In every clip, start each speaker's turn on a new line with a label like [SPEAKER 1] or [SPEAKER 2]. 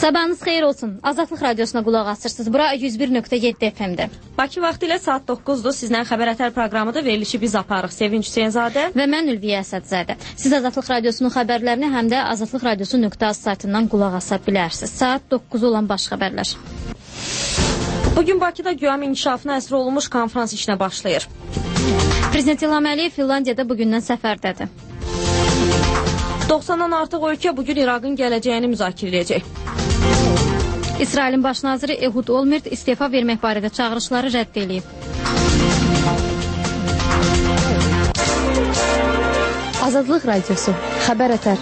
[SPEAKER 1] Sabahınız xeyir olsun. Azadlıq Radiosuna qulaq asırsınız. Bura 101.7 FM-də.
[SPEAKER 2] Bakı vaxtı ilə saat 9-dur. Sizdən xəbər ətər proqramıdır. Verilişi biz aparıq. Sevinç Hüseynzadə
[SPEAKER 1] və mən Ülviyə Əsədzadə. Siz Azadlıq Radiosunun xəbərlərini həm də azadlıqradiosu.az saytından qulaq asa bilərsiniz. Saat 9 olan baş xəbərlər.
[SPEAKER 2] Bugün Bakıda güya inkişafına əsr olunmuş konferans işinə başlayır.
[SPEAKER 1] Prezident İlham Əliyev Finlandiyada bugündən səfərdədir.
[SPEAKER 2] 90-dan artıq ölkə bugün İraqın gələcəyini müzakirə edəcək.
[SPEAKER 1] İsrailin baş naziri Ehud Olmert istefa vermək barədə çağırışları rədd edib. Azadlıq Radiosu, xəbər ətər.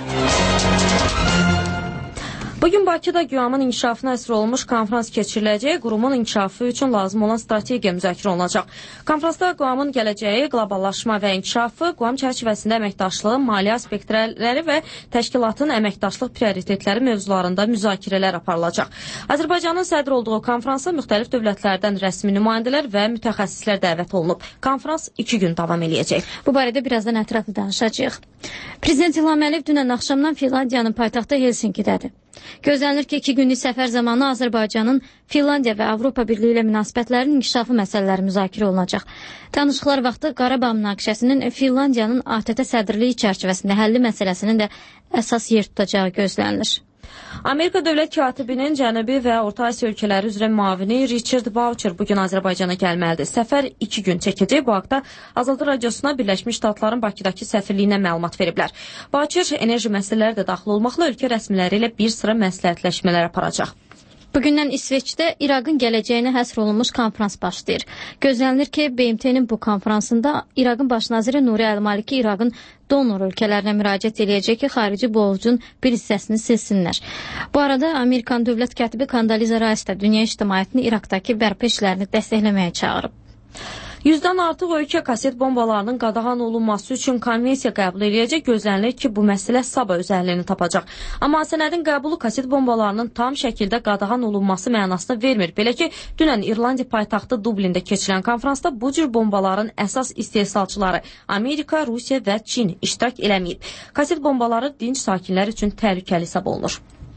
[SPEAKER 2] Bugün Bakıda güyamın inkişafına əsr olunmuş konferans keçiriləcək, qurumun inkişafı üçün lazım olan strategiya müzakirə olunacaq. Konferansda güyamın gələcəyi, qloballaşma və inkişafı, güyam çərçivəsində əməkdaşlığın, maliyyə aspektləri və təşkilatın əməkdaşlıq prioritetləri mövzularında müzakirələr aparılacaq. Azərbaycanın sədr olduğu konferansa müxtəlif dövlətlərdən rəsmi nümayəndələr və mütəxəssislər dəvət olunub. Konferans 2 gün davam eləyəcək.
[SPEAKER 1] Bu barədə birazdan ətraflı danışacağıq. Prezident İlham Əliyev dünən axşamdan Finlandiyanın paytaxtı Helsinkidədir. Gözlənilir ki, 2 günlük səfər zamanı Azərbaycanın Finlandiya və Avropa Birliyi ilə münasibətlərinin inkişafı məsələləri müzakirə olunacaq. Danışıqlar vaxtı Qarabağ münaqişəsinin Finlandiyanın ATƏT sədrliyi çərçivəsində həlli məsələsinin də əsas yer tutacağı gözlənilir.
[SPEAKER 2] Amerika dövlət katibinin Cənubi və Orta Asiya ölkələri üzrə müavini Richard Boucher bugün Azərbaycana gəlməlidir. Səfər 2 gün çəkəcək. Bu haqda Azadlıq Radiosuna Birləşmiş Ştatların Bakıdakı səfirliyinə məlumat veriblər. Boucher enerji məsələləri də daxil olmaqla ölkə rəsmiləri ilə bir sıra məsləhətləşmələr aparacaq.
[SPEAKER 1] Bugündən İsveçdə İraqın gələcəyinə həsr olunmuş konferans başlayır. Gözlənilir ki, BMT-nin bu konferansında İraqın baş naziri Nuri Əl-Maliki İraqın donor ölkələrinə müraciət edəcək ki, xarici borcun bir hissəsini silsinlər. Bu arada Amerikan dövlət katibi Kondoliza Rice də dünya ictimaiyyətini İraqdakı bərpa işlərini dəstəkləməyə çağırıb.
[SPEAKER 2] 100-dən artıq ölkə kaset bombalarının qadağan olunması üçün konvensiya qəbul edəcək. Gözlənilir ki, bu məsələ sabah öz həllini tapacaq. Amma sənədin qəbulu kaset bombalarının tam şəkildə qadağan olunması mənasını vermir. Belə ki, dünən İrlandiya paytaxtı Dublində keçirilən konferansda bu cür bombaların əsas istehsalçıları Amerika, Rusiya və Çin iştirak eləməyib. Kaset bombaları dinc sakinlər üçün təhlükəli hesab olunur.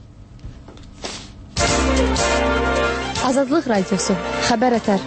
[SPEAKER 1] Azadlıq Radiosu, xəbər ətər.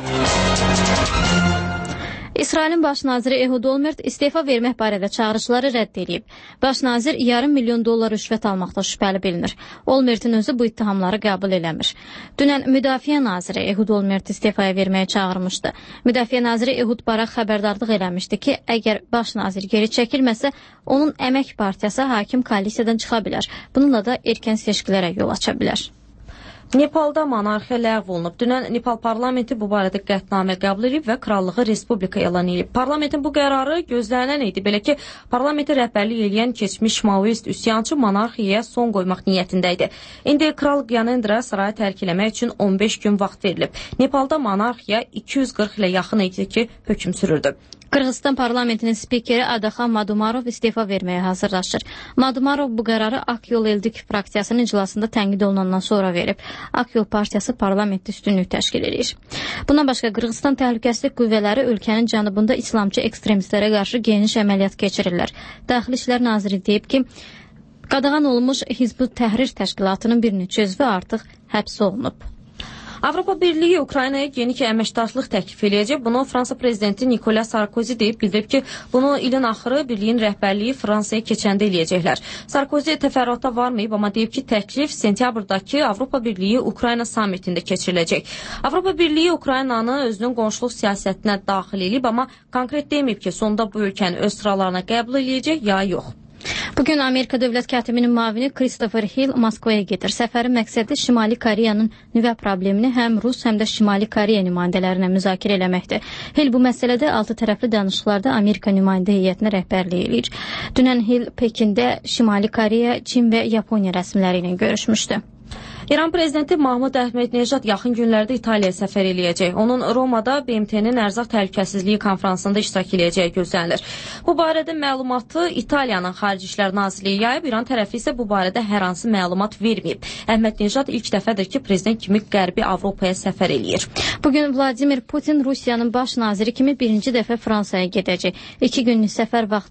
[SPEAKER 1] İsrailin baş naziri Ehud Olmert istefa vermək barədə çağırışları rədd edib. Baş nazir $500 milyon rüşvət almaqda şübhəli bilinir. Olmertin özü bu ittihamları qəbul eləmir. Dünən Müdafiə naziri Ehud Olmert istefaya verməyə çağırmışdı. Müdafiə naziri Ehud Barak xəbərdarlıq eləmişdi ki, əgər baş nazir geri çəkilməsə, onun əmək partiyası hakim koalisiyadan çıxa bilər. Bununla da erkən seçkilərə yol aça bilər.
[SPEAKER 2] Nepalda monarxiya ləğv olunub. Dünən Nepal parlamenti bu barədə qətnamə qəbul edib və krallığı respublika elan edib. Parlamentin bu qərarı gözlənilən idi. Belə ki, parlamenti rəhbərlik edən keçmiş maoist üsyançı monarxiyaya son qoymaq niyyətində idi. İndi kral Gyanendra sarayı tərk eləmək üçün 15 gün vaxt verilib. Nepalda monarxiya 240 ilə yaxın idi ki, hökm sürürdü.
[SPEAKER 1] Qırğızstan parlamentinin spikeri Adaxan Madumarov istefa verməyə hazırlaşır. Madumarov bu qərarı Akyol Eldik fraksiyasının iclasında tənqid olunandan sonra verib. Akyol partiyası parlamentdə üstünlük təşkil edir. Bundan başqa Qırğızstan təhlükəsizlik qüvvələri ölkənin cənubunda İslamçı ekstremistlərə qarşı geniş əməliyyat keçirirlər. Daxili İşlər Naziri deyib ki, qadağan olunmuş Hizb-ut Təhrir təşkilatının bir neçə üzvü artıq həbs olunub.
[SPEAKER 2] Avropa Birliyi Ukraynaya yeni əməkdaşlıq təklif eləyəcək. Bunu Fransa prezidenti Nicolas Sarkozy deyib bildirib ki, bunu ilin axırı birliyin rəhbərliyi Fransaya keçəndə eləyəcəklər. Sarkozy təfərrüata varmayıb, amma deyib ki, təklif sentyabrdakı Avropa Birliyi Ukrayna sammitində keçiriləcək. Avropa Birliyi Ukraynanı özünün qonşuluq siyasətinə daxil edib, amma konkret deməyib ki, sonda bu ölkəni öz sıralarına qəbul eləyəcək ya yox.
[SPEAKER 1] Bugün Amerika dövlət katibinin müavini Christopher Hill Moskvaya gedir. Səfərin məqsədi Şimali Koreyanın nüvə problemini həm Rus, həm də Şimali Koreya nümayəndələrinə müzakirə eləməkdir. Hill bu məsələdə 6 tərəfli danışıqlarda Amerika nümayəndə heyətinə rəhbərlik edir. Dünən Hill Pekində Şimali Koreya, Çin və Yaponiya rəsmiləri ilə görüşmüşdü.
[SPEAKER 2] İran prezidenti Mahmud Əhmədnejad yaxın günlərdə İtaliyaya səfər eləyəcək. Onun Romada BMT-nin ərzaq təhlükəsizliyi konferansında iştirak eləyəcəyi gözlənilir. Bu barədə məlumatı İtaliyanın Xarici İşlər Nazirliyi yayıb, İran tərəfi isə bu barədə hər hansı məlumat verməyib. Əhmədnejad ilk dəfədir ki, prezident kimi Qərbi Avropaya səfər eləyir.
[SPEAKER 1] Bugün Vladimir Putin Rusiyanın baş naziri kimi birinci dəfə Fransaya gedəcək. 2 günlük səfər vaxtı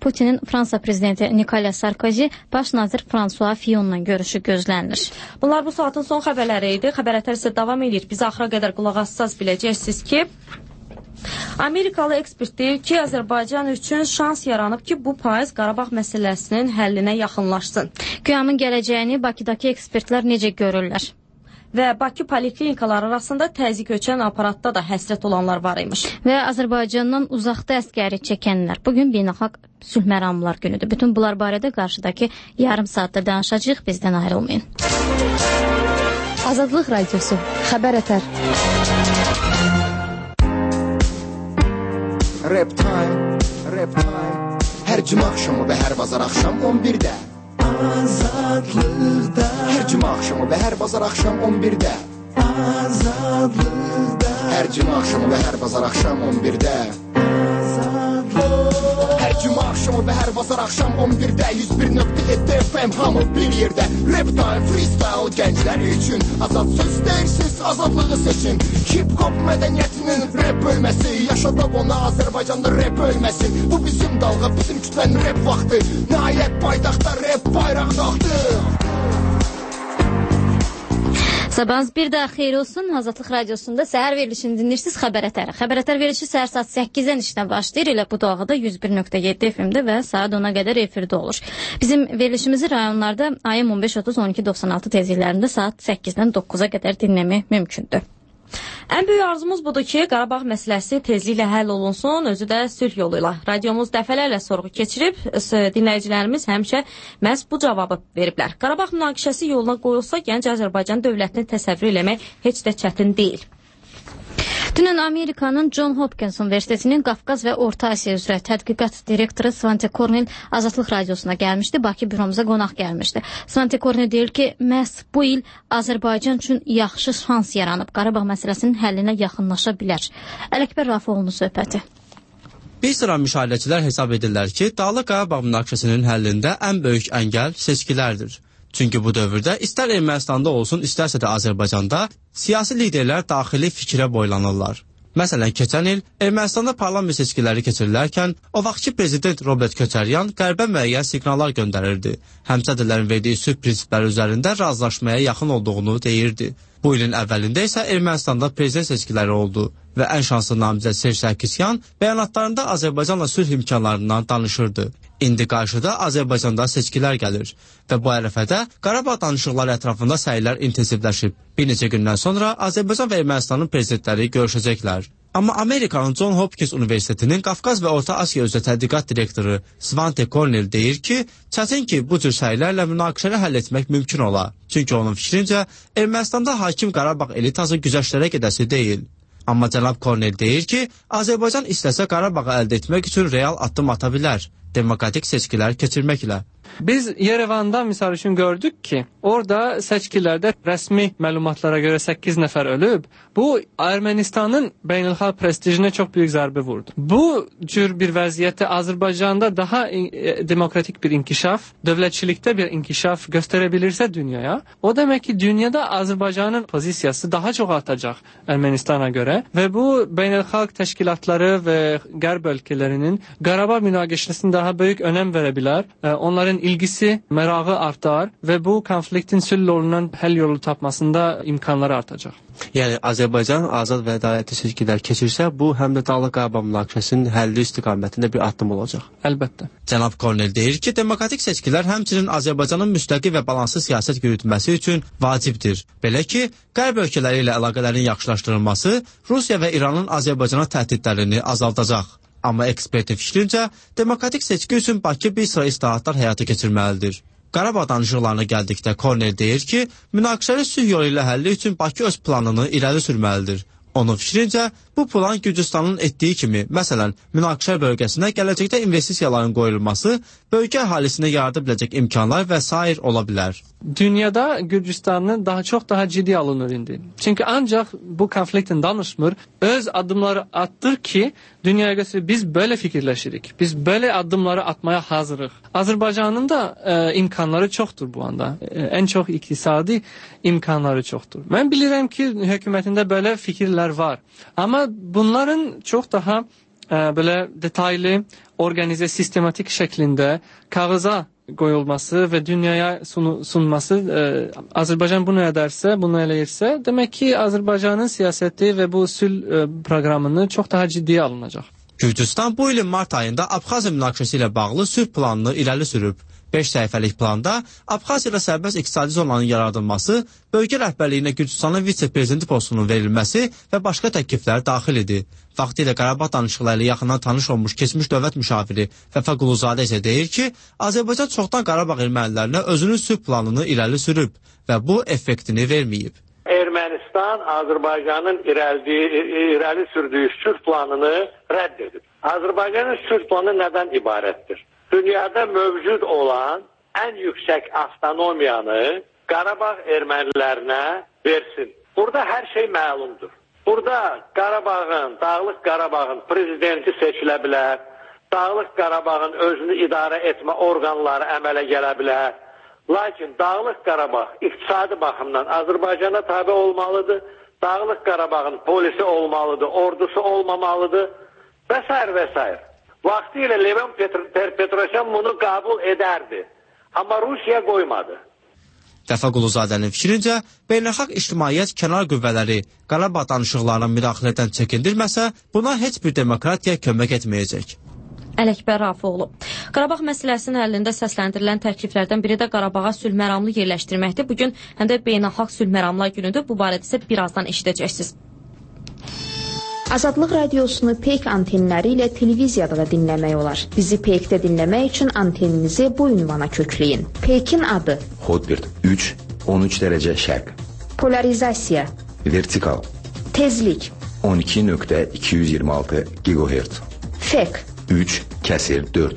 [SPEAKER 1] Putinin Fransa prezidenti Nicolas Sarkozy, baş nazir François Fillonla görüşü gözlənilir.
[SPEAKER 2] Bunlar bu saatın son xəbərləri idi. Xəbərlər isə davam edir. Biz axıra qədər qulaq assaz biləcəksiniz ki, Amerikalı ekspert deyir ki, Azərbaycan üçün şans yaranıb ki, bu payız Qarabağ məsələsinin həllinə yaxınlaşsın.
[SPEAKER 1] QİAMın gələcəyini Bakıdakı ekspertlər necə görürlər?
[SPEAKER 2] Və Bakı poliklinikaları arasında təzyiq ölçən aparatda da həsrət olanlar var imiş.
[SPEAKER 1] Və Azərbaycandan uzaqda əsgəri çəkənlər. Bugün beynəlxalq sülh məramlar günüdür. Bütün bunlar barədə qarşıdakı yarım saatda danışacağıq. Bizdən ayrılmayın.
[SPEAKER 3] Azadlıq Radiosu. Xəbər ətər.
[SPEAKER 4] Rap time. Hər cümə axşamı və hər bazar axşam 11-də. Azadlıqda. Hər cümə axşamı və hər bazar axşam 11-də. Azadlıqda. Hər cümə axşamı və hər bazar axşam 11-də. Hər cümə axşamı və hər bazar axşam 11-də 101.7 FM hamı bir yerdə. Rap time, freestyle gənclər üçün azad söz deyirsiz, azadlığı seçin. Hip-hop mədəniyyətinin rap bölməsi, yaşadaq ona Azərbaycanda rap ölməsin. Bu bizim dalğa, bizim kütlənin rap vaxtı. Nəhayət paytaxtda rap bayraq qalxdı.
[SPEAKER 1] Sabahınız bir daha xeyir olsun. Azadlıq Radiosunda səhər verilişini dinləyirsiniz Xəbər ətəri. Xəbər ətər verilişi səhər saat 8-dən işlə başlayır. Elə bu dalğada 101.7 FM-də və saat 10-a qədər efirdə olur. Bizim verilişimizi rayonlarda AM 15-30-12-96 tezliklərində saat 8-dən 9-a qədər dinləmək mümkündür.
[SPEAKER 2] Ən böyük arzumuz budur ki, Qarabağ məsələsi tezliklə həll olunsun, özü də sülh yolu ilə. Radiomuz dəfələrlə sorğu keçirib, dinləyicilərimiz həmişə məhz bu cavabı veriblər. Qarabağ münaqişəsi yoluna qoyulsa, gənc Azərbaycan dövlətini təsəvvür eləmək heç də çətin deyil.
[SPEAKER 1] Dünən Amerikanın John Hopkins Universitetinin Qafqaz və Orta Asiya üzrə tədqiqat direktoru Svante Kornel Azadlıq Radiosuna gəlmişdi, Bakı büromuza qonaq gəlmişdi. Svante Kornel deyir ki, məhz bu il Azərbaycan üçün yaxşı şans yaranıb, Qarabağ məsələsinin həllinə yaxınlaşa bilər. Ələkbər Rafoğlu'nun söhbəti.
[SPEAKER 5] Bir sıra müşahidəçilər hesab edirlər ki, Dağlıq Qarabağ münaqişəsinin həllində ən böyük əngəl seçkilərdir. Çünki bu dövrdə istər Ermənistanda olsun, istərsə də Azərbaycanda siyasi liderlər daxili fikrə boylanırlar. Məsələn, keçən il Ermənistanda parlament seçkiləri keçirilərkən o vaxtki prezident Robert Köçəryan qərbə müəyyən siqnallar göndərirdi. Həmsədrlərin verdiyi sülh prinsipləri üzərində razılaşmaya yaxın olduğunu deyirdi. Bu ilin əvvəlində isə Ermənistanda prezident seçkiləri oldu və ən şanslı namizəd Serj Sarkisyan bəyanatlarında Azərbaycanla sülh imkanlarından danışırdı. İndi qarşıda Azərbaycanda seçkilər gəlir və bu ərəfədə Qarabağ danışıqları ətrafında səylər intensivləşib. Bir neçə gündən sonra Azərbaycan və Ermənistanın prezidentləri görüşəcəklər. Amma Amerikanın John Hopkins Universitetinin Qafqaz və Orta Asiya üzrə tədqiqat direktoru Svante Kornel deyir ki, çətin ki, bu cür səylərlə münaqişəni həll etmək mümkün ola. Çünki onun fikrincə, Ermənistanda hakim Qarabağ elitası güzəştlərə gedəsi deyil. Amma cənab Kornel deyir ki, Azərbaycan istəsə Qarabağı əldə etmək üçün real addım ata bilər, demokratik seçkilər keçirməklə.
[SPEAKER 6] Biz Yerevanda misal üçün gördük ki, orada seçkilərdə rəsmi məlumatlara görə 8 nəfər ölüb. Bu, Ermənistanın beynəlxalq prestijinə çox böyük zərbə vurdu. Bu cür bir vəziyyətdə Azərbaycanda daha demokratik bir inkişaf, dövlətçilikdə bir inkişaf göstərə bilirsə dünyaya, o demək ki, dünyada Azərbaycanın pozisiyası daha çox artacaq Ermənistana görə və bu beynəlxalq təşkilatları və qərb ölkələrinin Qarabağ münaqişəsinə daha böyük önəm verə bilər. Onların ilgisi, mərağı artar və bu konfliktin sülh yolundan həll yolu tapmasında imkanları artacaq.
[SPEAKER 5] Yəni Azərbaycan azad və ədalətli seçkilər keçirsə, bu həm də Dağlıq Qarabağ münaqişəsinin həlli istiqamətində bir addım olacaq.
[SPEAKER 6] Əlbəttə.
[SPEAKER 5] Cənab Kornel deyir ki, demokratik seçkilər həmçinin Azərbaycanın müstəqil və balanslı siyasət yürütməsi üçün vacibdir. Belə ki, qərb ölkələri ilə əlaqələrin yaxşılaşdırılması Rusiya və İranın Azərbaycana təhdidlərini azaldacaq. Amma ekspertin fikrincə, demokratik seçki üçün Bakı bir sıra islahatlar həyata keçirməlidir. Qarabağ danışıqlarına gəldikdə Kornel deyir ki, münaqişəli sülh yolu ilə həlli üçün Bakı öz planını irəli sürməlidir. Onun fikrincə, bu plan Gürcüstanın etdiyi kimi, məsələn, münaqişə bölgəsinə gələcəkdə investisiyaların qoyulması, bölgə əhalisinə yarada biləcək imkanlar və sair ola bilər.
[SPEAKER 6] Dünyada Gürcüstanın daha ciddi alınır indi. Çünki ancaq bu konfliktin danışmır, öz addımları attır ki, dünyaya göstərir, biz böyle fikirləşirik, biz böyle addımları atmaya hazırıq. Azərbaycanın da imkanları çoxdur bu anda, ən çox iqtisadi imkanları çoxdur. Mən bilirəm ki, hökumətində böyle fikirlər var, amma bunların çox daha belə detaylı, organize, sistematik şəklində kağıza qoyulması və dünyaya sunması, Azərbaycan bunu edərsə, bunu eləyirsə, demək ki, Azərbaycanın siyasəti və bu sülh proqramını çox daha ciddiyə alınacaq.
[SPEAKER 5] Gürcüstan bu ilin mart ayında Abxaziya münaqişəsi ilə bağlı sülh planını irəli sürüb. 5 səhifəlik planda Abxaziya ilə sərbəst iqtisadi zonanın yaradılması, bölgə rəhbərliyinə Gürcüstanın vitse-prezidenti postunun verilməsi və başqa təkliflər daxil idi. Vaxtilə Qarabağ danışıqları ilə yaxından tanış olmuş keçmiş dövlət müşaviri Vəfa Quluzadə isə deyir ki, Azərbaycan çoxdan Qarabağ ermənilərinə özünün sülh planını irəli sürüb və bu effektini verməyib.
[SPEAKER 7] Ermənistan Azərbaycanın irəli sürdüyü sülh planını rədd edib. Azərbaycanın sülh planı nədən ibarətdir? Dünyada mövcud olan ən yüksək avtonomiyanı Qarabağ ermənilərinə versin. Burada hər şey məlumdur. Burada Dağlıq Qarabağın prezidenti seçilə bilər, Dağlıq Qarabağın özünü idarə etmə orqanları əmələ gələ bilər. Lakin Dağlıq Qarabağ iqtisadi baxımdan Azərbaycana tabe olmalıdır, Dağlıq Qarabağın polisi olmalıdır, ordusu olmamalıdır və s. Vaxtilə Levon Petrosyan bunu qəbul edərdi. Amma Rusiya qoymadı.
[SPEAKER 5] Vəfa Quluzadənin fikrincə, beynəlxalq ictimaiyyət kənar qüvvələri Qarabağ danışıqlarına müdaxilədən çəkindirməsə, buna heç bir demokratiya kömək etməyəcək.
[SPEAKER 2] Ələkbər Rafoğlu. Qarabağ məsələsinin həllində səsləndirilən təkliflərdən biri də Qarabağa sülh məramlı yerləşdirməkdir. Bugün həm də beynəlxalq sülh məramlar günüdür. Bu barədə isə birazdan eşidəcəksiniz.
[SPEAKER 3] Azadlıq radiosunu Peyk antenləri ilə televiziyada da dinləmək olar. Bizi Peykdə dinləmək üçün anteninizi bu ünvana kökləyin. Peykin adı:
[SPEAKER 8] Hotbird 3, 13 dərəcə şərq.
[SPEAKER 3] Polarizasiya:
[SPEAKER 8] Vertikal.
[SPEAKER 3] Tezlik:
[SPEAKER 8] 12.226 GHz.
[SPEAKER 3] Fek:
[SPEAKER 8] 3/4.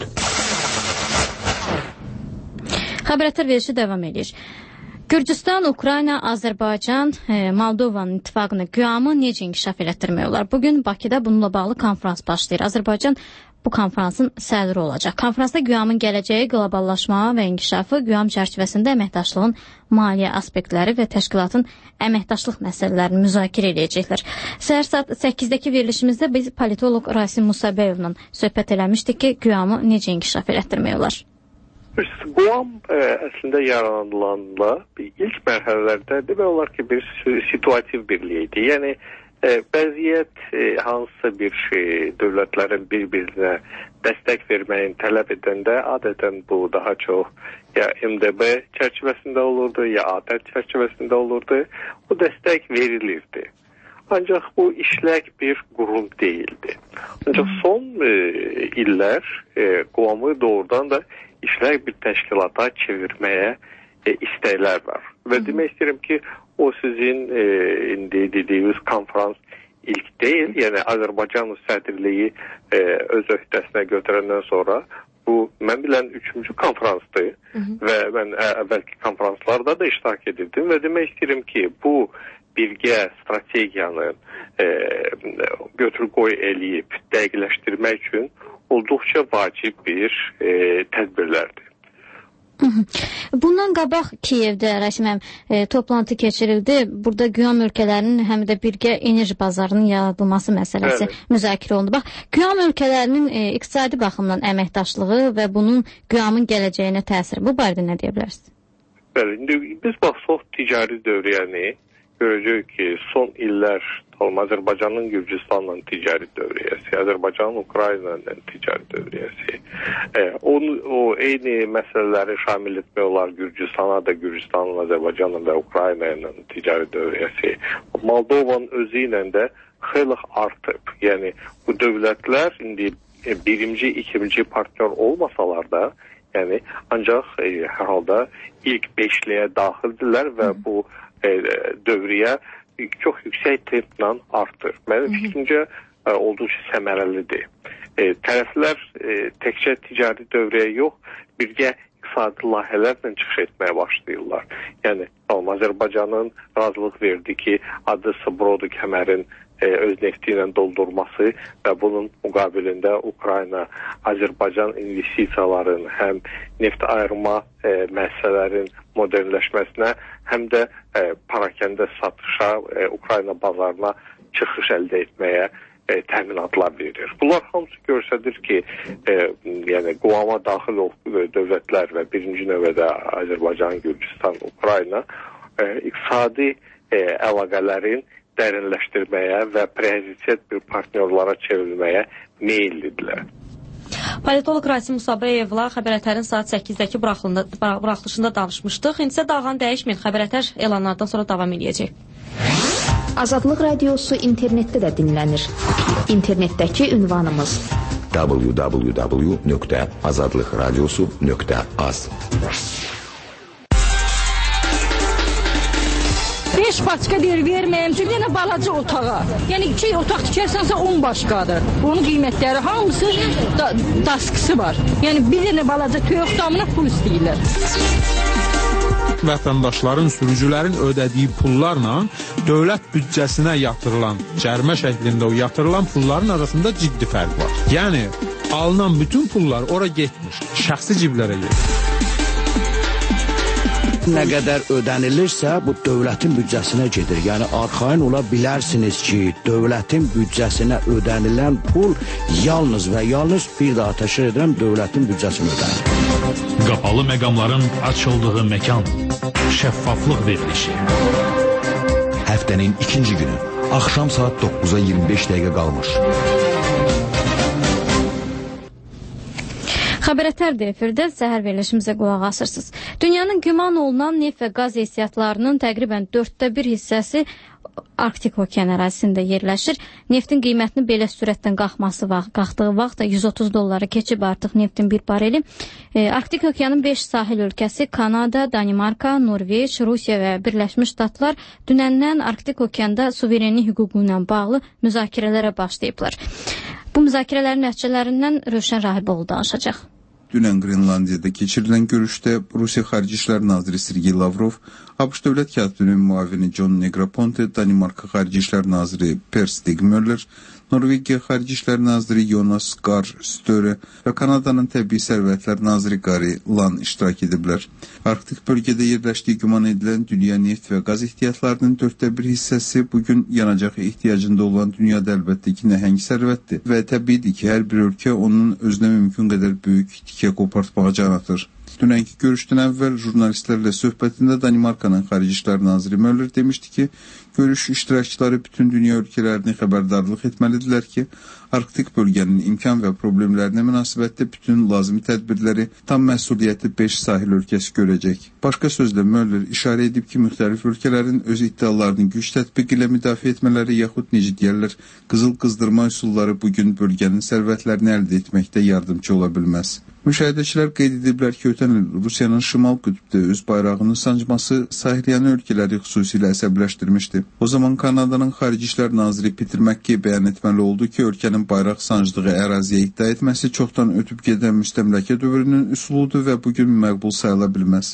[SPEAKER 1] Xəbərlər verişi davam edir. Gürcüstan, Ukrayna, Azərbaycan, Moldovanın ittifaqını güyamı necə inkişaf elətdirmək olar? Bugün Bakıda bununla bağlı konferans başlayır. Azərbaycan bu konferansın sədri olacaq. Konferansda güyamın gələcəyi, qloballaşma və inkişafı, güyam çərçivəsində əməkdaşlığın maliyyə aspektləri və təşkilatın əməkdaşlıq məsələlərini müzakirə edəcəklər. Səhər saat 8-dəki verilişimizdə biz politoloq Rasim Musabəyevlə söhbət eləmişdik ki, güyamı necə inkişaf elətdirmək olar?
[SPEAKER 9] Guam əslində yaradılanla ilk mərhələlərdə demək olar ki, bir situativ birliyi idi. Yəni vəziyyət hansısa bir dövlətlərin bir-birinə dəstək verməyin tələb edəndə adətən bu daha çox ya MDB çərçivəsində olurdu, ya ATƏT çərçivəsində olurdu. Bu dəstək verilirdi. Ancaq bu işlək bir qurum deyildi. Ancaq son illər Guamı doğrudan da işlək bir təşkilata çevirməyə istəklər var. Və demək istəyirəm ki, o sizin indi dediyiniz konferans ilk deyil. Yəni Azərbaycan sədrliyi öz öhdəsinə götürəndən sonra bu mən bilən 3-cü konferansdır və mən əvvəlki konferanslarda da iştirak edirdim və demək istəyirəm ki, bu birgə strategiyanı götür-qoy eləyib dəqiqləşdirmək üçün olduqca vacib bir tədbirlərdir.
[SPEAKER 1] Bundan qabaq Kiyevdə Rəsmən toplantı keçirildi. Burada güyam ölkələrinin həm də birgə enerji bazarının yaradılması məsələsi müzakirə olundu. Bax, güyam ölkələrinin iqtisadi baxımdan əməkdaşlığı və bunun güyamın gələcəyinə təsiri. Bu barədə nə deyə bilərsiniz?
[SPEAKER 9] Bəli, indi biz baxsaq ticari dövriyəni görəcək ki, son illər Azərbaycanın Gürcüstanla ticari dövriyyəsi, Azərbaycanın Ukrayna ilə ticari dövriyyəsi. O eyni məsələləri şamil etmək olar Gürcüstana da, Gürcüstanın, Azərbaycanla və Ukrayna ilə ticari dövriyyəsi. Moldovanın özü ilə də xeyli artıb. Yəni bu dövlətlər indi birinci, ikinci partnyor olmasalar da, yəni ancaq hər halda ilk beşliyə daxildirlər və bu dövriyyə çox yüksək templə artır. Mənim fikrimcə olduqca səmərəlidir. Tərəflər təkcə ticari dövrəyə yox, birgə iqtisadi layihələrlə çıxış etməyə başlayırlar. Yəni Azərbaycanın razılıq verdi ki, Adı-Sabrodu kəmərin öz nefti ilə doldurması və bunun müqabilində Ukrayna, Azərbaycan investisiyaların həm neft ayırma müəssisələrin modernləşməsinə, həm də parakəndə satışa, Ukrayna bazarına çıxış əldə etməyə təminatlar verir. Bunlar hamısı göstərir ki, yəni Quvama daxil dövlətlər və birinci növbədə Azərbaycan, Gürcüstan, Ukrayna iqtisadi əlaqələrin dərinləşdirməyə və prioritet bir partnyorlara çevrilməyə meyillidirlər.
[SPEAKER 2] Politolog Rasim Musabəyevlə Xəbər saat 8-dəki buraxılışında danışmışdıq. İndi isə dalğanı dəyişməyin. Xəbər elanlardan sonra davam edəcək.
[SPEAKER 3] Azadlıq Radiosu internetdə də dinlənir. İnternetdəki ünvanımız
[SPEAKER 8] www.azadlıqradiosu.az
[SPEAKER 10] 5 paçka deyir, verməyəm ki, yenə balaca otağa. Yəni 2 otaq tikərsənsə 10 başqadır. Onun qiymətləri hamısı daskısı var. Yəni bir dənə balaca toyuq damına pul istəyirlər.
[SPEAKER 11] Vətəndaşların, sürücülərin ödədiyi pullarla dövlət büdcəsinə yatırılan, cərimə şəklində o yatırılan pulların arasında ciddi fərq var. Yəni alınan bütün pullar ora getmiş, şəxsi ciblərə gedir.
[SPEAKER 12] Nə qədər ödənilirsə, bu dövlətin büdcəsinə gedir. Yəni, arxayın ola bilərsiniz ki, dövlətin büdcəsinə ödənilən pul yalnız və yalnız bir daha təşkil edirəm, dövlətin büdcəsinə ödənir.
[SPEAKER 13] Qapalı məqamların açıldığı məkan, şəffaflıq verilişi.
[SPEAKER 8] Həftənin ikinci günü, axşam saat 9-a 25 dəqiqə qalmış.
[SPEAKER 1] Xəbərətər efirdə səhər verilişimizə qulaq asırsınız. Dünyanın güman olunan neft və qaz ehtiyatlarının təqribən 1/4 hissəsi Arktik okean ərazisində yerləşir. Neftin qiymətinin belə sürətdən qalxdığı vaxt $130 keçib artıq neftin bir bareli. Arktik okeanın 5 sahil ölkəsi Kanada, Danimarka, Norveç, Rusiya və Birləşmiş Ştatlar dünəndən Arktik okeanda suverenlik hüququ ilə bağlı müzakirələrə başlayıblar. Bu müzakirələrin nəticələrindən Rövşən Rahiboğlu danışacaq.
[SPEAKER 14] Dünən Qrenlandiyada keçirilən görüşdə Rusiya Xarici İşlər Naziri Sergey Lavrov, ABŞ Dövlət Katibinin müavini John Negroponte, Danimarka Xarici İşlər Naziri Per Stigmøller, Norvegiya Xarici İşlər Naziri Jonas Gahr Støre və Kanadanın Təbii Sərvətlər Naziri Gary Lan iştirak ediblər. Arktik bölgədə yerləşdiyi güman edilən dünya neft və qaz ehtiyatlarının 1/4 hissəsi bugün yanacaq ehtiyacında olan dünyada əlbəttə ki, nəhəng sərvətdir və təbiidir ki, hər bir ölkə onun özünə mümkün qədər böyük tikə qopartmağa can atır. Dünənki görüşdən əvvəl jurnalistlərlə söhbətində Danimarkanın Xarici İşlər Naziri Möller demişdi ki, görüş iştirakçıları bütün dünya ölkələrini xəbərdarlıq etməlidirlər ki, Arktik bölgənin imkan və problemlərinə münasibətdə bütün lazımi tədbirləri tam məsuliyyətli 5 sahil ölkəsi görəcək. Başqa sözlə Möller işarə edib ki, müxtəlif ölkələrin öz iddialarını güc tətbiq ilə müdafiə etmələri yaxud necə deyərlər, qızıl qızdırma üsulları bugün bölgənin sərvətlərini əldə etməkdə yardımcı ola bilməz. Müşahidəçilər qeyd ediblər ki, ötən il Rusiyanın şimal qütbdə öz bayrağını sancması sahilyanı ölkələri xüsusilə əsəbləşdirmişdi. O zaman Kanadanın Xarici İşlər Naziri Peter McKay bəyan etməli oldu ki, ölkənin bayraq sancdığı əraziyə iddia etməsi çoxdan ötüb gedən müstəmləkə dövrünün üsuludur və bugün məqbul sayıla bilməz.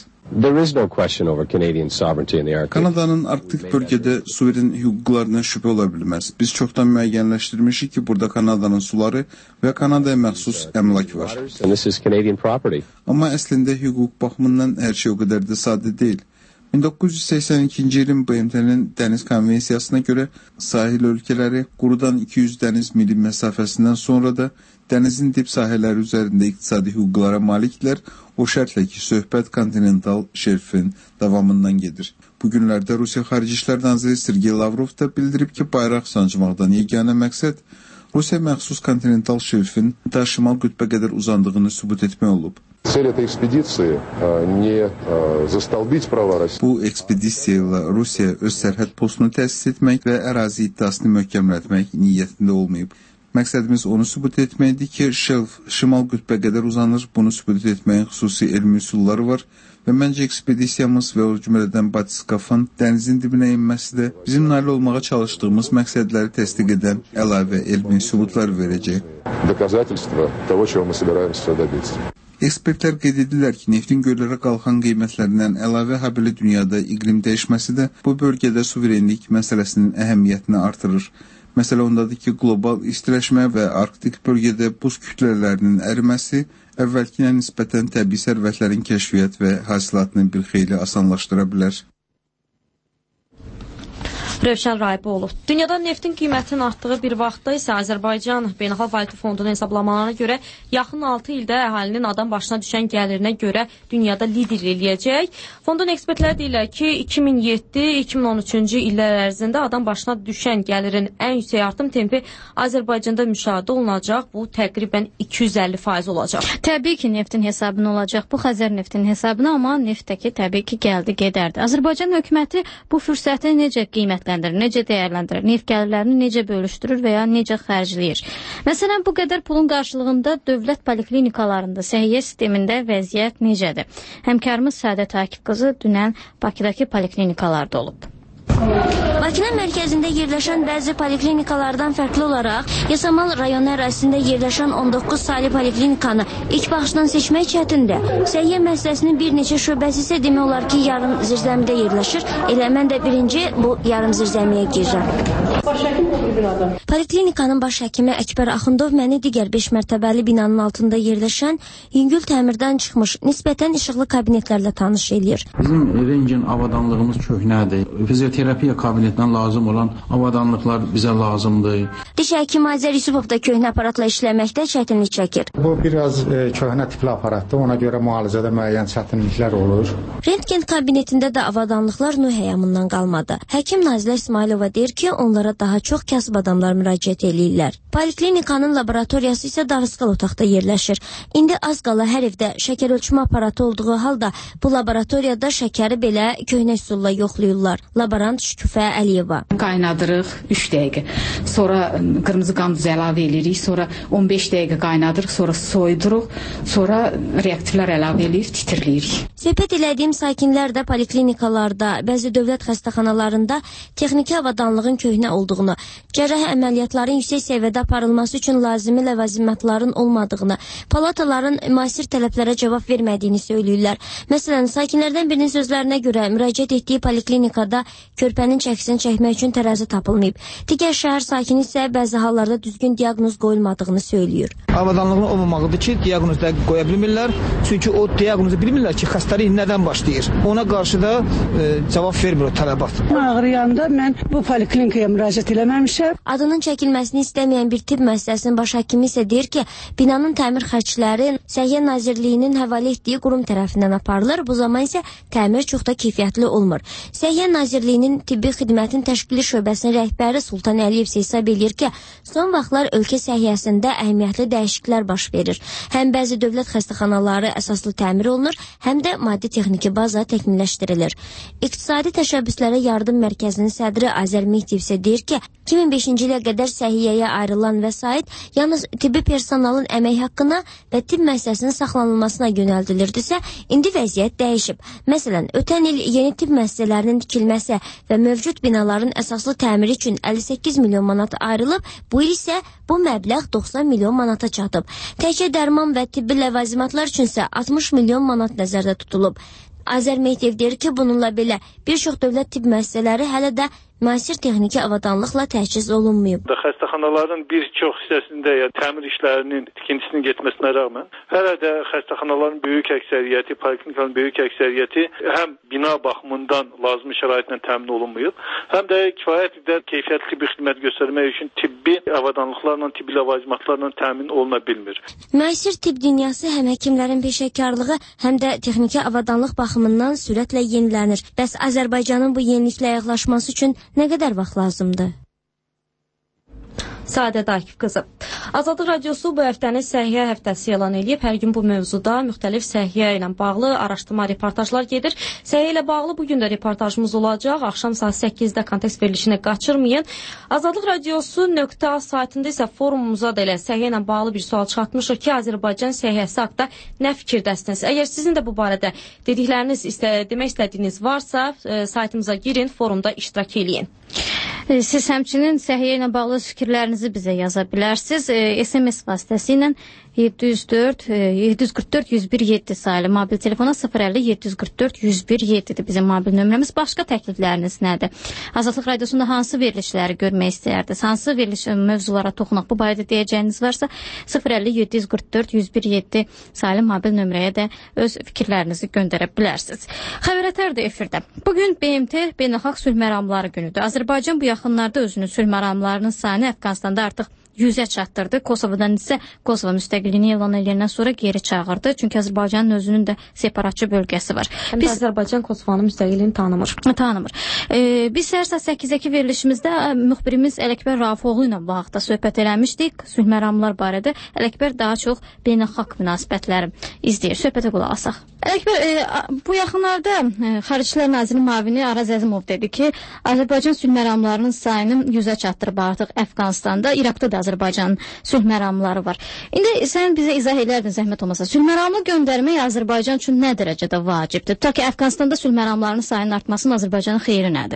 [SPEAKER 14] Kanadanın Arktik bölgədə suveren hüquqlarına şübhə ola bilməz. Biz çoxdan müəyyənləşdirmişik ki, burada Kanadanın suları və Kanadaya məxsus əmlak var. Amma əslində hüquq baxımından hər şey o qədər də sadə deyil. 1982-ci ilin BMT-nin dəniz konvensiyasına görə sahil ölkələri qurudan 200 dəniz mili məsafəsindən sonra da dənizin dib sahələri üzərində iqtisadi hüquqlara maliklər, o şərtlə ki, söhbət kontinental şerfin davamından gedir. Bugünlərdə Rusiya Xarici İşlər Naziri Sergey Lavrov da bildirib ki, bayraq sancmaqdan yeganə məqsəd Rusiya məxsus kontinental şerfin da şimal qütbə qədər uzandığını sübut etmək olub. Bu ekspedisiya ilə Rusiya öz sərhəd postunu təsis etmək və ərazi iddiasını möhkəmlətmək niyyətində olmayıb. Məqsədimiz onu sübut etməkdir ki, şelf şimal qütbə qədər uzanır, bunu sübut etməyin xüsusi elmi üsulları var və məncə ekspedisiyamız və o cümlədən batiskafın dənizin dibinə inməsi də bizim nail olmağa çalışdığımız məqsədləri təsdiq edən əlavə elmi sübutlar verəcək. Ekspertlər qeyd edirlər ki, neftin göllərə qalxan qiymətlərindən əlavə habelə dünyada iqlim dəyişməsi də bu bölgədə suverenlik məsələsinin əhəmiyyətini artırır. Məsələ ondadır ki, qlobal istiləşmə və Arktik bölgədə buz kütlələrinin əriməsi əvvəlkinə nisbətən təbii sərvətlərin kəşfiyyat və hasilatını bir xeyli asanlaşdıra bilər.
[SPEAKER 2] Rövşən Rayboğlu. Dünyada neftin qiymətinin artdığı bir vaxtda isə Azərbaycan Beynəlxalq Valyuta Fondunun hesablamalarına görə yaxın 6 ildə əhalinin adam başına düşən gəlirinə görə dünyada lider eləyəcək. Fondun ekspertləri deyirlər ki, 2007-2013-cü illər ərzində adam başına düşən gəlirin ən yüksək artım tempi Azərbaycanda müşahidə olunacaq. Bu təqribən 250% olacaq.
[SPEAKER 1] Təbii ki, neftin hesabına olacaq. Bu Xəzər neftinin hesabına, amma neftdəki təbii ki, gəldi gedərdi. Azərbaycan hökuməti bu fürsəti necə qiymətləndirir, necə dəyərləndirir, neft gəlirlərini necə bölüşdürür və ya necə xərcləyir? Məsələn, bu qədər pulun qarşılığında dövlət poliklinikalarında, səhiyyə sistemində vəziyyət necədir? Həmkarımız Səadət Akif qızı dünən Bakıdakı poliklinikalarda olub.
[SPEAKER 15] Bakının mərkəzində yerləşən bəzi poliklinikalardan fərqli olaraq Yasamal rayonu ərazisində yerləşən 19 saylı poliklinikanı ilk baxışdan seçmək çətindir. Səhiyyə müəssisəsinin bir neçə şöbəsi isə demək olar ki, yarım zirzəmidə yerləşir. Elə mən də birinci bu yarım zirzəmiyə girirəm. Poliklinikanın baş həkimi Əkbər Axundov məni digər 5 mərtəbəli binanın altında yerləşən yüngül təmirdən çıxmış nisbətən işıqlı kabinetlərlə tanış eləyir.
[SPEAKER 16] Bizim rengin avadanlığımız köhnədir. Fizioterapiya kabinetindən lazım olan avadanlıqlar bizə lazımdır.
[SPEAKER 15] Diş həkimi Azər Yusupov da köhnə aparatla işləməkdə çətinlik çəkir.
[SPEAKER 17] Bu biraz köhnə tipli aparatdır. Ona görə müalicədə müəyyən çətinliklər olur.
[SPEAKER 15] Rentgen kabinetində də avadanlıqlar Nuh həyamından qalmadı. Həkim Nazilə İsmailova deyir ki, onlara daha çox kasıb adamlar müraciət eləyirlər. Poliklinikanın laboratoriyası isə davısqal otaqda yerləşir. İndi az qala hər evdə şəkər ölçmə aparatı olduğu halda bu laboratoriyada şəkəri belə köhnə üsulla yoxlayırlar. Laborant Şüküfə Əliyeva.
[SPEAKER 18] Qaynadırıq 3 dəqiqə. Sonra qırmızı qan duzu əlavə edirik. Sonra 15 dəqiqə qaynadırıq. Sonra soyuduruq. Sonra reaktivlər əlavə edirik, titrləyirik.
[SPEAKER 15] Söhbət elədiyim sakinlər də poliklinikalarda, bəzi dövlət xəstəxanalarında texniki avadanlığın köhnə olduğunu, cərrahi əməliyyatların yüksək səviyyədə aparılması üçün lazımi ləvazimatların olmadığını, palataların müasir tələblərə cavab vermədiyini söyləyirlər. Məsələn, sakinlərdən birinin sözlərinə görə müraciət etdiyi poliklinikada körpənin çəkisini çəkmək üçün tərəzi tapılmayıb. Digər şəhər sakini isə bəzi hallarda düzgün diaqnoz qoyulmadığını söylüyor.
[SPEAKER 19] Avadanlığın olmamağıdır ki, diaqnoz dəqiq qoya bilmirlər. Çünki o diaqnozu bilmirlər ki, xəstəlik nədən başlayır. Ona qarşı da cavab vermir o tələbat.
[SPEAKER 20] Ağrıyanda mən bu poliklinikaya müraciət eləməmişəm.
[SPEAKER 15] Adının çəkilməsini istəməyən bir tibb müəssisəsinin baş həkimi isə deyir ki, binanın təmir xərcləri Səhiyyə Nazirliyinin həvalə etdiyi qurum tərəfindən aparılır. Bu zaman isə təmir çox da keyfiyyətli olmur. Səhiyyə Nazirliyinin tibbi xidmətin təşkili şöbəsinin rəhbəri Sultan Əliyev hesab edir ki, son vaxtlar ölkə səhiyyəsində əhəmiyyətli dəyişikliklər baş verir. Həm bəzi dövlət xəstəxanaları əsaslı təmir olunur, həm də maddi texniki baza təkmilləşdirilir. İqtisadi təşəbbüslərə yardım mərkəzinin sədri Azər Mehdiyev isə deyir ki, 2005-ci ilə qədər səhiyyəyə ayrılan vəsait yalnız tibbi personalın əmək haqqına və tibb müəssisəsinin saxlanılmasına yönəldilirdisə, indi vəziyyət dəyişib. Məsələn, ötən il yeni tibb müəssisələrinin tikilməsi və mövcud binaların əsaslı təmiri üçün 58 milyon manat ayrılıb, bu il isə bu məbləğ 90 milyon manata çatıb. Təkcə dərman və tibbi ləvazimatlar üçün isə 60 milyon manat nəzərdə tutulub. Azər Mehdiyev deyir ki, bununla belə bir çox dövlət tibb müəssisələri hələ də müasir texniki avadanlıqla təchiz olunmayıb.
[SPEAKER 9] Xəstəxanaların bir çox hissəsində təmir işlərinin tikintisinin getməsinə rəğmən hələ də xəstəxanaların böyük əksəriyyəti, poliklinikaların böyük əksəriyyəti həm bina baxımından lazımi şəraitlə təmin olunmayıb, həm də kifayət qədər keyfiyyətli bir xidmət göstərmək üçün tibbi avadanlıqlarla, tibbi ləvazimatlarla təmin oluna bilmir.
[SPEAKER 15] Müasir tibb dünyası həm həkimlərin peşəkarlığı, həm də texniki avadanlıq baxımından sürətlə yenilənir. Bəs Azərbaycanın bu yeniliklə ayaqlaşması üçün nə qədər vaxt lazımdır?
[SPEAKER 2] Səadət Akif qızı. Azadlıq Radiosu bu həftəni səhiyyə həftəsi elan edib. Hər gün bu mövzuda müxtəlif səhiyyə ilə bağlı araşdırma, reportajlar gedir. Səhiyyə ilə bağlı bugün də reportajımız olacaq. Axşam saat 8-də kontekst verilişini qaçırmayın. Azadlıq Radiosu.a saytında isə forumumuza da elə səhiyyə ilə bağlı bir sual çatmışıq ki, Azərbaycan səhiyyəsi haqqında nə fikirdəsiniz? Əgər sizin də bu barədə dedikləriniz, demək istədiyiniz varsa, saytımıza girin, forumda iştirak eləyin.
[SPEAKER 1] Siz həmçinin səhiyyə ilə bağlı fikirlərinizi bizə yaza bilərsiniz. SMS vasitəsilə 744-101-7 sayılı mobil telefona 050-744-101-7-dir bizim mobil nömrəmiz. Başqa təklifləriniz nədir? Azadlıq Radiosunda hansı verilişləri görmək istəyərdiniz? Hansı veriliş mövzulara toxunaq? Bu barədə deyəcəyiniz varsa 050-744-101-7 sayılı mobil nömrəyə də öz fikirlərinizi göndərə bilərsiniz. Xəbərətər də efirdə. Bugün BMT Beynəlxalq Sülh Məramları günüdür. Azərbaycan bu yaxınlarda özünün sülh məramlarının sayını Əfqanistanda artıq 100-ə çatdırdı. Kosovodan isə Kosovo müstəqilliyini elan edəndən sonra geri çağırdı. Çünki Azərbaycanın özünün də separatçı bölgəsi var.
[SPEAKER 2] Biz Azərbaycan Kosovanın müstəqilliyini tanımır.
[SPEAKER 1] Biz səhər saat 8-dəki verilişimizdə müxbirimiz Ələkbər Rafoğlu ilə bu haqda söhbət eləmişdik. Sülh məramlar barədə Ələkbər daha çox beynəlxalq münasibətləri izləyir. Söhbətə qulaq asaq. Ələkbər, bu yaxınlarda Xaricilər Nazirinin müavini Araz Əzimov dedi ki, Azərbaycan sülh məramlarının sayını 100-ə çatdırıb artıq Əfqanistanda, İraqda da Azərbaycanın sülh məramları var. İndi sən bizə izah edərdin zəhmət olmasa. Sülh məramını göndərmək Azərbaycan üçün nə dərəcədə vacibdir? Ta ki, Əfqanistanda sülh məramlarının sayının artmasının Azərbaycanın xeyri nədir?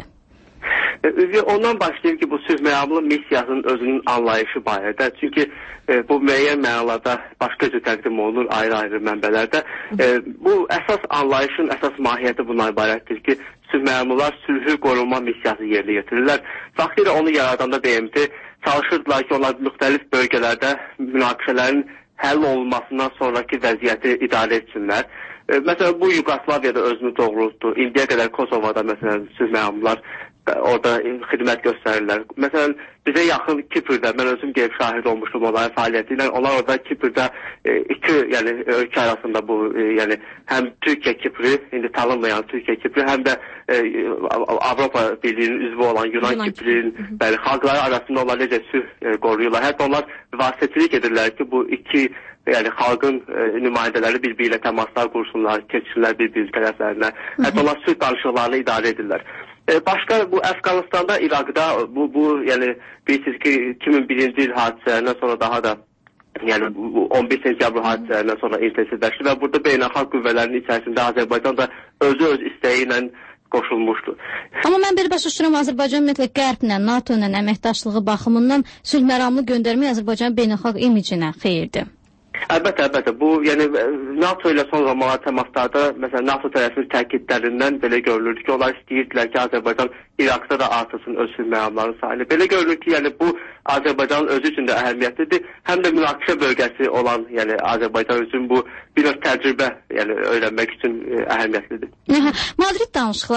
[SPEAKER 21] Ondan başlayayım ki, bu sülh məramlı missiyasının özünün anlayışı barədə. Çünki bu müəyyən mənalarda başqa cür təqdim olunur ayrı-ayrı mənbələrdə. Bu əsas anlayışın əsas mahiyyəti bundan ibarətdir ki, sülh məramlılar sülhü qorunma missiyası yerinə yetirirlər. Vaxtilə onu yaradanda BMT çalışırdılar ki, onlar müxtəlif bölgələrdə münaqişələrin həll olunmasından sonraki vəziyyəti idarə etsinlər. Məsələn, bu Yugoslaviyada özünü doğrultdu. İndiyə qədər Kosovada məsələn sülh məramlılar orada xidmət göstərirlər. Məsələn, bizə yaxın Kiprdə, mən özüm gəlib şahid olmuşdum onların fəaliyyəti ilə. Onlar orada Kiprdə iki ölkə arasında bu, yəni həm Türkiyə Kipri, indi tanınmayan Türkiyə Kipri, həm də Avropa Birliyinin üzvü olan Yunan Kiprinin xalqları arasında onlar necə sülh qoruyurlar. Hətta onlar vasitəçilik edirlər ki, bu iki xalqın nümayəndələri bir-biri ilə təmaslar qursunlar, keçsinlər bir-biri tərəflərinə. Hətta onlar sülh danışıqlarını idarə edirlər. Başqa bu Əfqanistanda, İraqda bu yəni bilirsiniz ki 2001-ci il hadisələrindən sonra daha da yəni 11 sentyabr hadisələrindən sonra intensivləşdi və burada beynəlxalq qüvvələrin içərisində Azərbaycan da özü öz istəyi ilə qoşulmuşdu.
[SPEAKER 1] Amma mən bir başa düşürəm Azərbaycan ümumiyyətlə Qərblə, NATO ilə əməkdaşlığı baxımından sülh məramlı göndərmək Azərbaycanın beynəlxalq imicinə xeyirdir.
[SPEAKER 21] Əlbəttə. Bu, yəni NATO ilə son zamanlar təmaslarda, məsələn, NATO tərəfinin təkidlərindən belə görülür ki, onlar istəyirdilər ki, Azərbaycan İraqda da artırsın öz sülh məramlarının sayını. Belə görülür ki, yəni bu Azərbaycanın özü üçün də əhəmiyyətlidir, həm də münaqişə bölgəsi olan, yəni Azərbaycan üçün bu bir növ təcrübə, yəni öyrənmək üçün əhəmiyyətlidir.
[SPEAKER 1] Madrid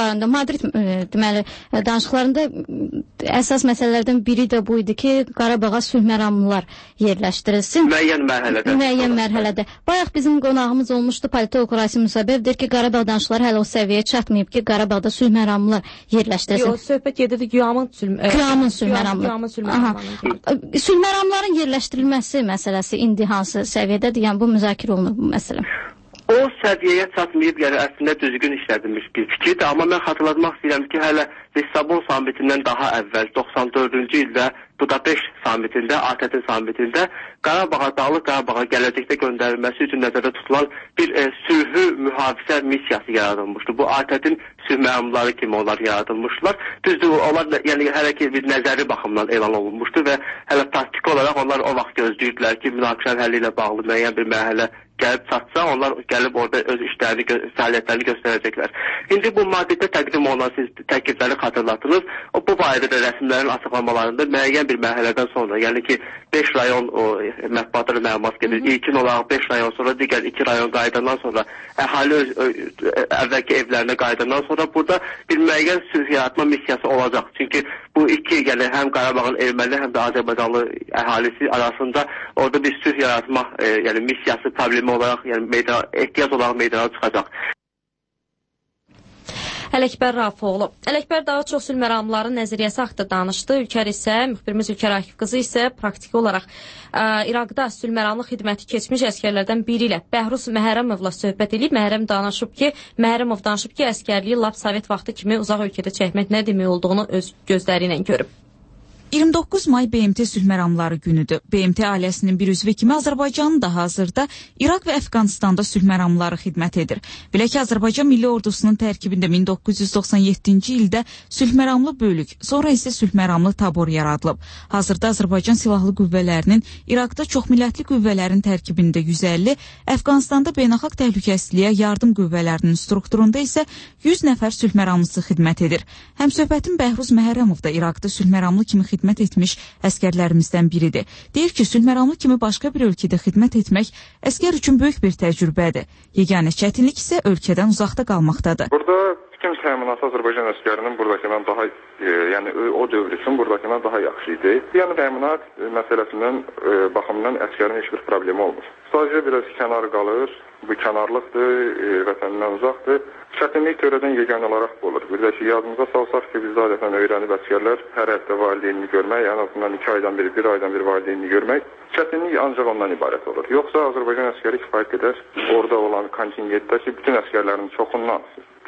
[SPEAKER 1] danışıqlarında əsas məsələlərdən biri də bu idi ki, Qarabağa sülh məramlılar yerləşdirilsin.
[SPEAKER 21] Müəyyən mərhələdə.
[SPEAKER 1] Bayaq bizim qonağımız olmuşdu, politolog Rasim Musabyev deyir ki, Qarabağ danışıqları hələ o səviyyəyə çatmayıb ki, Qarabağda sülh məramlılar yerləşdirilsin.
[SPEAKER 2] Yox, söhbət gedir Güamın sülh məramları.
[SPEAKER 1] Sülh məramların yerləşdirilməsi məsələsi indi hansı səviyyədədir? Yəni bu müzakirə olunur bu məsələ.
[SPEAKER 21] O səviyyəyə çatmayıb, yəni əslində düzgün işlədilmiş bir fikirdir. Amma mən xatırlatmaq istəyirəm ki, hələ Lissabon sammitindən daha əvvəl 94-cü ildə Budapeşt sammitində, ATƏT-in sammitində Qarabağa, Dağlıq Qarabağa gələcəkdə göndərilməsi üçün nəzərdə tutulan bir sülhü mühafizə missiyası yaradılmışdı. Bu ATƏT-in sülh məramlıları kimi onlar yaradılmışdılar. Düzdür, onlar yəni hələ ki bir nəzəri baxımdan elan olunmuşdu və hələ praktiki olaraq onlar o vaxt gözləyirdilər ki, münaqişənin həlli ilə bağlı müəyyən bir mərhələ gəlib çatsa, onlar gəlib orada öz işlərini, fəaliyyətlərini göstərəcəklər. İndi bu maddədə təqdim olunan siz təklifləri xatırlatdınız. Bu barədə də rəsmilərin açıqlamalarında müəyyən bir mərhələdən sonra, yəni ki 5 rayon o mətbuatda məlumat gedir. İlkin olaraq 5 rayon sonra digər 2 rayon qayıdandan sonra əhali əvvəlki evlərinə qayıdandan sonra burada bir müəyyən sülh yaratma missiyası olacaq. Çünki bu iki, yəni həm Qarabağın erməni, həm də Azərbaycanlı əhalisi arasında orada bir sülh yaratma yəni missiyası problemi olaraq, yəni ehtiyac olaraq meydana çıxacaq.
[SPEAKER 2] Ələkbər Rafoğlu. Ələkbər daha çox sülh məramlıların nəzəriyyəsi haqqında danışdı. Ülkər isə, müxbirimiz Ülkər Akif qızı isə praktiki olaraq İraqda sülh məramlı xidməti keçmiş əskərlərdən biri ilə Bəhruz Məhərrəmovla söhbət edib. Məhərrəmov danışıb ki, əskərliyi lap Sovet vaxtı kimi uzaq ölkədə çəkmək nə demək olduğunu öz gözləri ilə görüb.
[SPEAKER 4] 29 may BMT sülh məramları günüdür. BMT ailəsinin bir üzvü kimi Azərbaycanın da hazırda İraq və Əfqanistanda sülh məramları xidmət edir. Belə ki, Azərbaycan Milli Ordusunun tərkibində 1997-ci ildə sülh məramlı bölük, sonra isə sülh məramlı tabor yaradılıb. Hazırda Azərbaycan Silahlı Qüvvələrinin İraqda çoxmillətli qüvvələrin tərkibində 150, Əfqanistanda beynəlxalq təhlükəsizliyə yardım qüvvələrinin strukturunda isə 100 nəfər sülh məramlısı xidmət edir. Həmsöhbətim Bəhruz Məhərrəmov da İraqda sülh məramlı kimi xidmət etmiş əskərlərimizdən biridir. Deyir ki, sülh məramlı kimi başqa bir ölkədə xidmət etmək əskər üçün böyük bir təcrübədir. Yeganə çətinlik isə ölkədən uzaqda qalmaqdadır.
[SPEAKER 22] Burada bütün təminatı Azərbaycan əskərinin buradakından daha, yəni o dövr üçün buradakından daha yaxşı idi. Yəni təminat məsələsindən baxımından əskərin heç bir problemi olmur. Sadəcə biraz kənar qalır, bu kənarlıqdır, vətənindən uzaqdır. Çətinlik törədən yeganə olaraq bu olur. Bir də ki, yadımıza salsaq ki, biz adətən öyrənib əskərlər hər həftə valideynini görmək, ən azından 2 aydan biri, 1 aydan biri valideynini görmək, çətinlik ancaq ondan ibarət olur. Yoxsa Azərbaycan əskəri kifayət qədər orada olan kontingentdəki bütün əskərlərin çoxundan,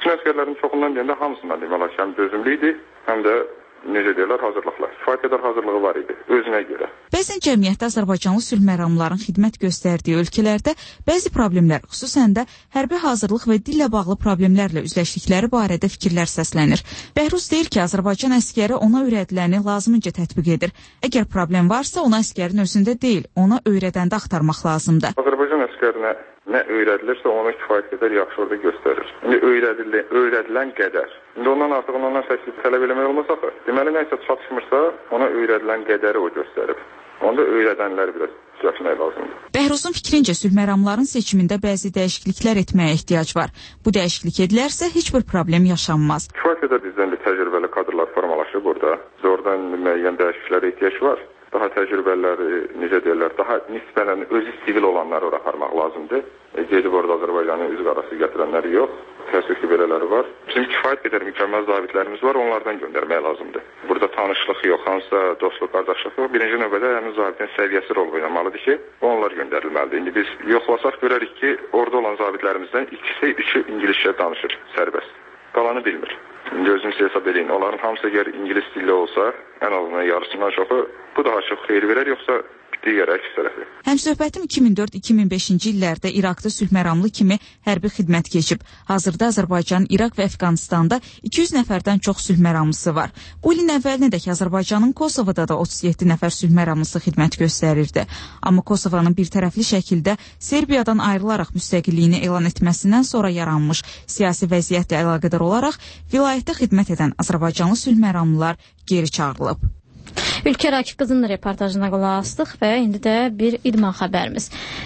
[SPEAKER 22] deyəndə hamısından demək olar ki, həm dözümlü idi, həm də necə deyirlər, hazırlıqlar. Kifayət qədər hazırlığı var idi, özünə görə.
[SPEAKER 4] Bəzən cəmiyyətdə Azərbaycanlı sülh məramlıların xidmət göstərdiyi ölkələrdə bəzi problemlər, xüsusən də hərbi hazırlıq və dillə bağlı problemlərlə üzləşdikləri barədə fikirlər səslənir. Bəhruz deyir ki, Azərbaycan əskəri ona öyrədiləni lazımınca tətbiq edir. Əgər problem varsa, ona əskərin özündə deyil, ona öyrədəndə axtarmaq lazımdır.
[SPEAKER 22] Azərbaycan əskərinə nə öyrədilirsə, onu kifayət qədər yaxşı orada göstərir. İndi öyrədilən qədər. İndi ondan artıq ondan səssiz tələb eləmək olmaz axı. Deməli, nəsə çatışmırsa, ona öyrədilən qədəri o göstərib. Onda öyrədənləri biraz düzəltmək lazımdır.
[SPEAKER 4] Bəhruzun fikrincə, sülh məramların seçimində bəzi dəyişikliklər etməyə ehtiyac var. Bu dəyişiklik edilərsə, heç bir problem yaşanmaz.
[SPEAKER 22] Kifayət qədər bizdən də təcrübəli kadrlar formalaşır burada. Oradan müəyyən dəyişikliklərə ehtiyac var. Daha təcrübələri, necə deyirlər, daha nisbətən özü sivil olanları ora aparmaq lazımdır. Gedib orada Azərbaycanın üz qarası gətirənləri yox. Təəssüf ki, belələri var. Bizim kifayət qədər mükəmməl zabitlərimiz var, onlardan göndərmək lazımdır. Burada tanışlıq yox, hansısa dostluq, qardaşlıq yox. Birinci növbədə həmin zabitin səviyyəsi rol oynamalıdır ki, onlar göndərilməlidir. İndi biz yoxlasaq görərik ki, orada olan zabitlərimizdən 2-3-ü ingiliscə danışır, sərbəst. Qalanı bilmir. İndi özünüz hesab edin. Onların hamısı əgər ingilis dilli olsa, ən azından yarısından çoxu bu daha çox xeyir verər, yoxsa digər əks tərəfi.
[SPEAKER 4] Həmsöhbətim 2004-2005-ci illərdə İraqda sülh məramlı kimi hərbi xidmət keçib. Hazırda Azərbaycan, İraq və Əfqanistanda 200 nəfərdən çox sülh məramlısı var. Bu ilin əvvəlinədək Azərbaycanın Kosovada da 37 nəfər sülh məramlısı xidmət göstərirdi. Amma Kosovanın bir tərəfli şəkildə Serbiyadan ayrılaraq müstəqilliyini elan etməsindən sonra yaranmış siyasi vəziyyətlə əlaqədar olaraq vilayətdə xidmət edən Azərbaycanlı sülh məramlılar geri çağırılıb.
[SPEAKER 1] Ülkə Rakib qızının reportajına qulaq asdıq və indi də bir idman xəbərimiz.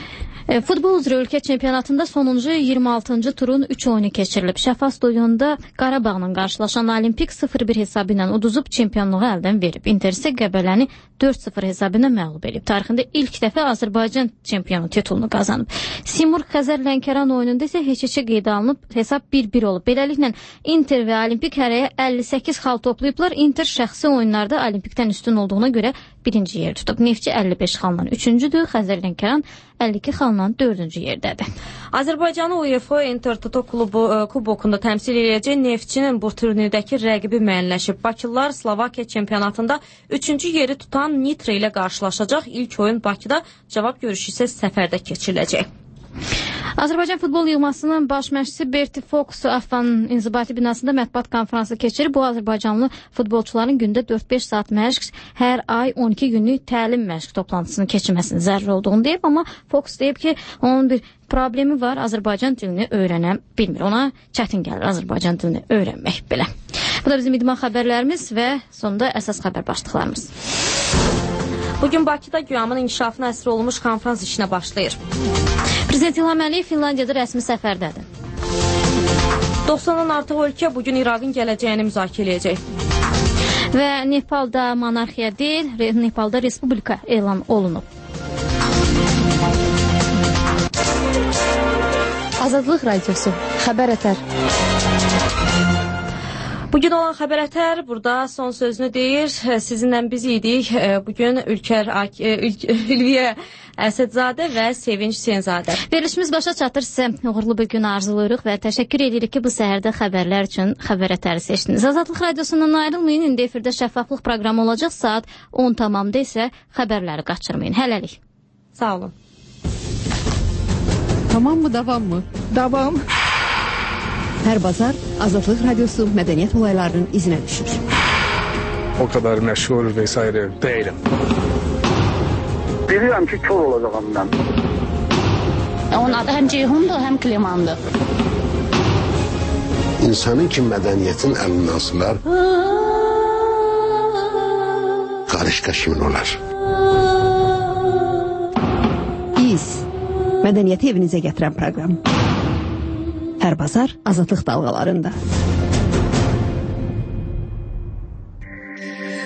[SPEAKER 1] Futbol üzrə ölkə çempionatında sonuncu 26-cı turun 3 oyunu keçirilib. Şəfa stadionunda Qarabağla qarşılaşan Olimpik 0-1 hesabı ilə uduzub çempionluğu əldən verib. Inter isə Qəbələni 4-0 hesabı ilə məğlub edib. Tarixində ilk dəfə Azərbaycan çempionu titulunu qazanıb. Simur Xəzər Lənkəran oyununda isə heç-heçə qeydə alınıb, hesab 1-1 olub. Beləliklə Inter və Olimpik hərəyə 58 xal toplayıblar. Inter şəxsi oyunlarda Olimpikdən üstün olduğuna görə birinci yer tutub. Neftçi 55 xalla 3-cüdür, Xəzər Lənkəran 52 xalla 4-cü yerdədir.
[SPEAKER 2] Azərbaycanı UEFA Intertoto kubokunda təmsil edəcək Neftçinin bu turnirdəki rəqibi müəyyənləşib. Bakılılar Slovakiya çempionatında 3-cü yeri tutan Nitra ilə qarşılaşacaq. İlk oyun Bakıda, cavab görüşü isə səfərdə keçiriləcək.
[SPEAKER 1] Azərbaycan futbol yığmasının baş məşqçisi Berti Fox Afan İnzibati binasında mətbuat konfransı keçirir. Bu Azərbaycanlı futbolçuların gündə 4-5 saat məşq, hər ay 12 günlük təlim məşq toplantısının keçirməsinin zəruri olduğunu deyib, amma Fox deyib ki, onun bir problemi var, Azərbaycan dilini öyrənə bilmir. Ona çətin gəlir Azərbaycan dilini öyrənmək belə. Bu da bizim idman xəbərlərimiz və sonunda əsas xəbər başlıqlarımız.
[SPEAKER 2] Bugün Bakıda güyamın inkişafına əsr olmuş konfrans işinə başlayır.
[SPEAKER 1] Prezident İlham Əliyev Finlandiyada rəsmi səfərdədir.
[SPEAKER 2] 90-dan artıq ölkə bugün İraqın gələcəyini müzakirə edəcək.
[SPEAKER 1] Və Nepalda monarxiya deyil, Nepalda respublika elan olunub. Azadlıq Radiosu, Xəbər Ətər.
[SPEAKER 2] Bugün olan Xəbər Ətər burada son sözünü deyir. Sizinlə biz idik. Bugün Ülviyə Əsədzadə və Sevinç Hüseynzadə.
[SPEAKER 1] Verilişimiz başa çatır. Sizə uğurlu bir gün arzulayırıq və təşəkkür edirik ki, bu səhərdə xəbərlər üçün Xəbər Ətəri seçdiniz. Azadlıq Radiosundan ayrılmayın. İndi efirdə şəffaflıq proqramı olacaq. Saat 10 tamamda isə xəbərləri qaçırmayın. Hələlik.
[SPEAKER 2] Sağ olun.
[SPEAKER 6] Tamam mı, davam mı? Davam. Hər bazar Azadlıq Radiosu mədəniyyət olaylarının izinə düşür.
[SPEAKER 7] O kadar məşğul vesaire değilim.
[SPEAKER 23] Bilirəm ki, kör olacağım mən.
[SPEAKER 24] Onun adı həm Ceyhundur, həm Klimandır.
[SPEAKER 25] İnsanın ki, mədəniyyətin əlindən asılar, qarışqa kimin olar?
[SPEAKER 6] Biz, mədəniyyəti evinizə gətirən proqram. Hər bazar Azadlıq dalğalarında.